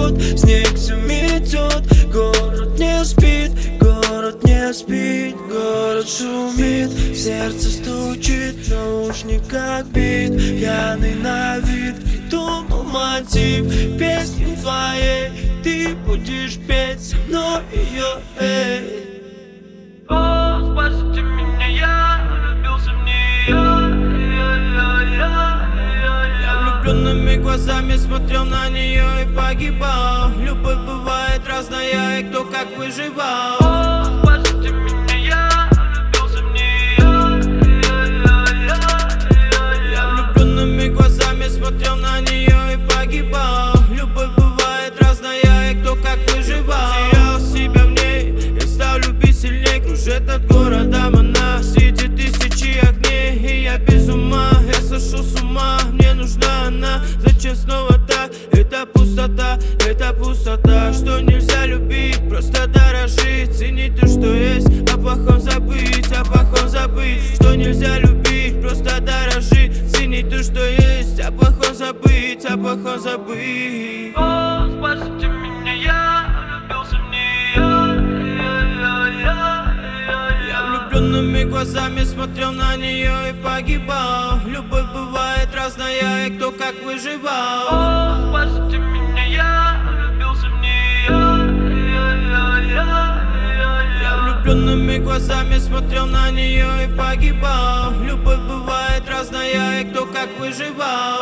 текут, снег все метет. Город не спит, город не спит, город шумит, сердце стучит, в наушниках бит. Пьяный на вид, придумал мотив песни твоей, ты будешь петь со мной ее, эй. О, спасите меня, я влюбился в нее. Я влюбленными глазами смотрел на нее и погибал. Любовь бывает разная, и кто как выживал. О, спасите меня, я влюбился в нее. Я влюбленными глазами смотрел на нее и погибал. Любовь бывает разная, и кто как выживал. Терял себя в ней, я стал любить сильней. Кружит от города она, среди тысячи огней. И я без ума, я сошел с ума. Мне нужна она, зачем снова так? Это пустота, что нельзя любить, просто дорожить. Ценить то, что есть, о плохом забыть, что нельзя любить, просто дорожить. Ценить то, что есть, о плохом забыть, О, спасите меня, я влюбился в нее. Я влюбленными глазами смотрел на нее и погибал. Любовь бывает разная, и кто как выживал. О, спасите меня, я влюбился в нее. Я влюбленными глазами смотрел на нее и погибал. Любовь бывает разная, и кто как выживал.